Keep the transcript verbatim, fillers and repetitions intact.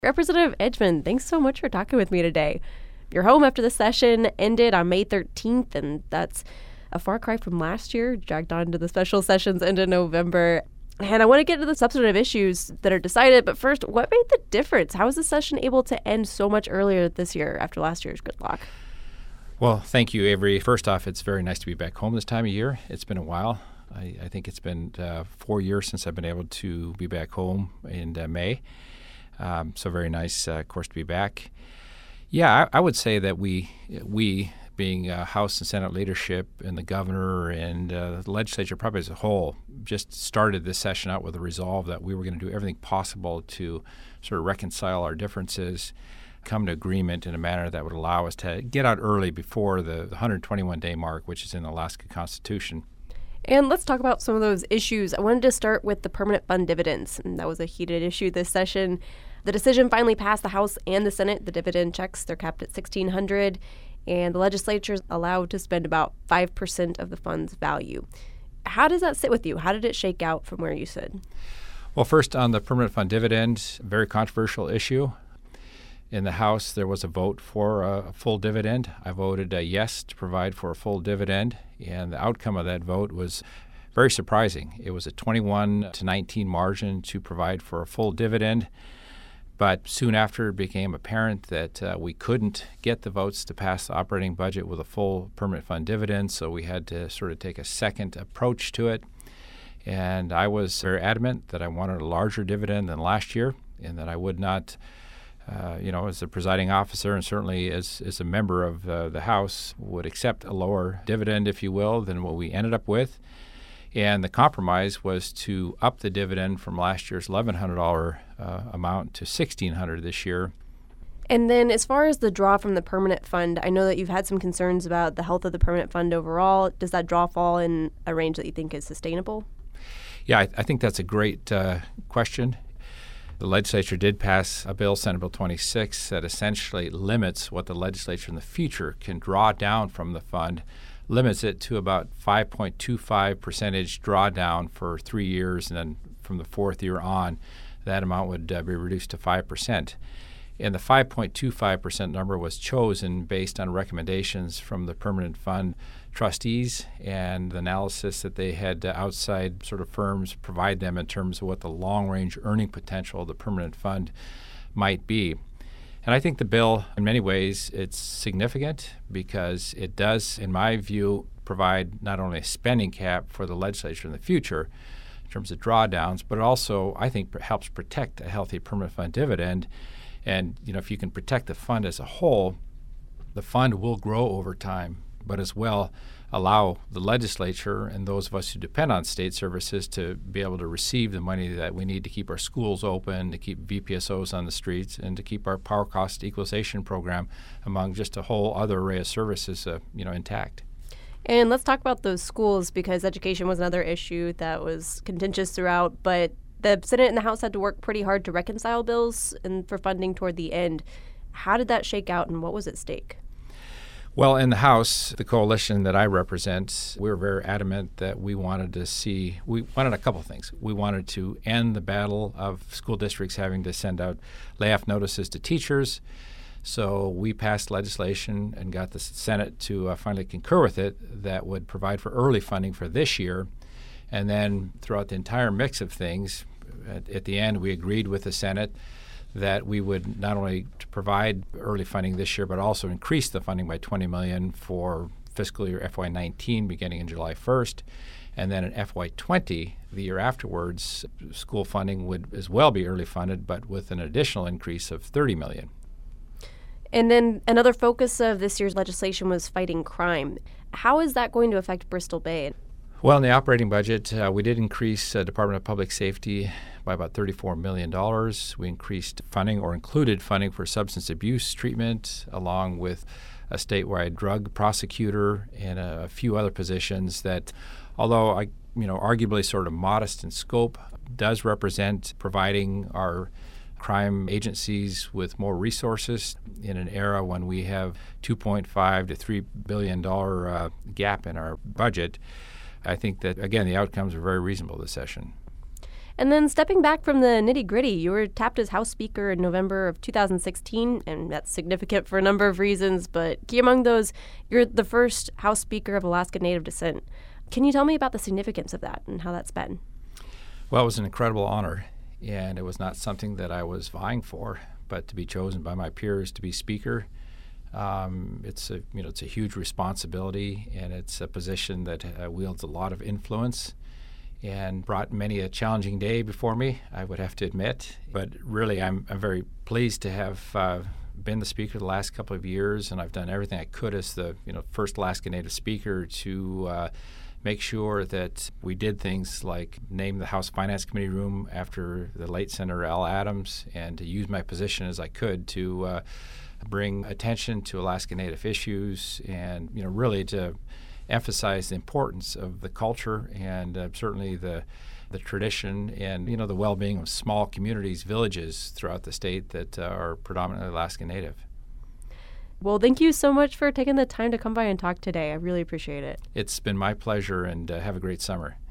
Representative Edgman, thanks so much for talking with me today. You're home after the session ended on May thirteenth, and that's a far cry from last year, dragged on to the special sessions into November. And I want to get into the substantive issues that are decided, but first, what made the difference? How was the session able to end so much earlier this year after last year's gridlock? Well, thank you, Avery. First off, it's very nice to be back home this time of year. It's been a while. I, I think it's been uh, four years since I've been able to be back home in uh, May. Um, so very nice, uh, of course, to be back. Yeah, I, I would say that we, we being uh, House and Senate leadership and the governor and uh, the legislature probably as a whole, just started this session out with a resolve that we were going to do everything possible to sort of reconcile our differences, come to agreement in a manner that would allow us to get out early before the one hundred twenty-one day mark, which is in the Alaska Constitution. And let's talk about some of those issues. I wanted to start with the permanent fund dividends. And that was a heated issue this session. The decision finally passed the House and the Senate. The dividend checks, they're capped at sixteen hundred dollars, and the legislature is allowed to spend about five percent of the fund's value. How does that sit with you? How did it shake out from where you stood? Well, first on the permanent fund dividend, very controversial issue. In the House, there was a vote for a full dividend. I voted a yes to provide for a full dividend, and the outcome of that vote was very surprising. It was a twenty-one to nineteen margin to provide for a full dividend, but soon after it became apparent that uh, we couldn't get the votes to pass the operating budget with a full permanent fund dividend, so we had to sort of take a second approach to it. And I was very adamant that I wanted a larger dividend than last year and that I would not Uh, you know, as the presiding officer and certainly as, as a member of uh, the House, would accept a lower dividend, if you will, than what we ended up with. And the compromise was to up the dividend from last year's eleven hundred dollars uh, amount to sixteen hundred dollars this year. And then as far as the draw from the permanent fund, I know that you've had some concerns about the health of the permanent fund overall. Does that draw fall in a range that you think is sustainable? Yeah, I, I think that's a great uh, question. The legislature did pass a bill, Senate Bill twenty-six, that essentially limits what the legislature in the future can draw down from the fund, limits it to about five point two five percentage drawdown for three years, and then from the fourth year on, that amount would uh, be reduced to five percent. And the five point two five percent number was chosen based on recommendations from the permanent fund trustees and the analysis that they had uh, outside sort of firms provide them in terms of what the long-range earning potential of the permanent fund might be. And I think the bill, in many ways, it's significant because it does, in my view, provide not only a spending cap for the legislature in the future in terms of drawdowns, but also, I think, helps protect a healthy permanent fund dividend. And, you know, if you can protect the fund as a whole, the fund will grow over time, but as well allow the legislature and those of us who depend on state services to be able to receive the money that we need to keep our schools open, to keep V P S Os on the streets, and to keep our power cost equalization program, among just a whole other array of services, uh, you know, intact. And let's talk about those schools, because education was another issue that was contentious throughout, but the Senate and the House had to work pretty hard to reconcile bills and for funding toward the end. How did that shake out, and what was at stake? Well, in the House, the coalition that I represent, we were very adamant that we wanted to see, we wanted a couple of things. We wanted to end the battle of school districts having to send out layoff notices to teachers. So we passed legislation and got the Senate to uh, finally concur with it that would provide for early funding for this year. And then throughout the entire mix of things, at, at the end, we agreed with the Senate that we would not only provide early funding this year, but also increase the funding by twenty million dollars for fiscal year F Y nineteen beginning in July first. And then in F Y twenty, the year afterwards, school funding would as well be early funded, but with an additional increase of thirty million dollars. And then another focus of this year's legislation was fighting crime. How is that going to affect Bristol Bay? Well, in the operating budget, uh, we did increase uh, Department of Public Safety by about thirty-four million dollars. We increased funding or included funding for substance abuse treatment, along with a statewide drug prosecutor and a, a few other positions that, although I, you know, arguably sort of modest in scope, does represent providing our crime agencies with more resources in an era when we have two point five to three billion dollar uh, gap in our budget. I think that, again, the outcomes are very reasonable this session. And then stepping back from the nitty-gritty, you were tapped as House Speaker in November of two thousand sixteen, and that's significant for a number of reasons, but key among those, you're the first House Speaker of Alaska Native descent. Can you tell me about the significance of that and how that's been? Well, it was an incredible honor, and it was not something that I was vying for, but to be chosen by my peers to be Speaker, um, it's a you know it's a huge responsibility, and it's a position that uh, wields a lot of influence, and brought many a challenging day before me, I would have to admit. But really, I'm I'm very pleased to have uh, been the Speaker the last couple of years, and I've done everything I could as the you know first Alaska Native Speaker to uh, make sure that we did things like name the House Finance Committee room after the late Senator Al Adams, and to use my position as I could to uh, bring attention to Alaska Native issues, and you know really to emphasize the importance of the culture and uh, certainly the the tradition and you know the well-being of small communities, villages throughout the state that uh, are predominantly Alaska Native. Well, thank you so much for taking the time to come by and talk today. I really appreciate it. It's been my pleasure, and uh, have a great summer.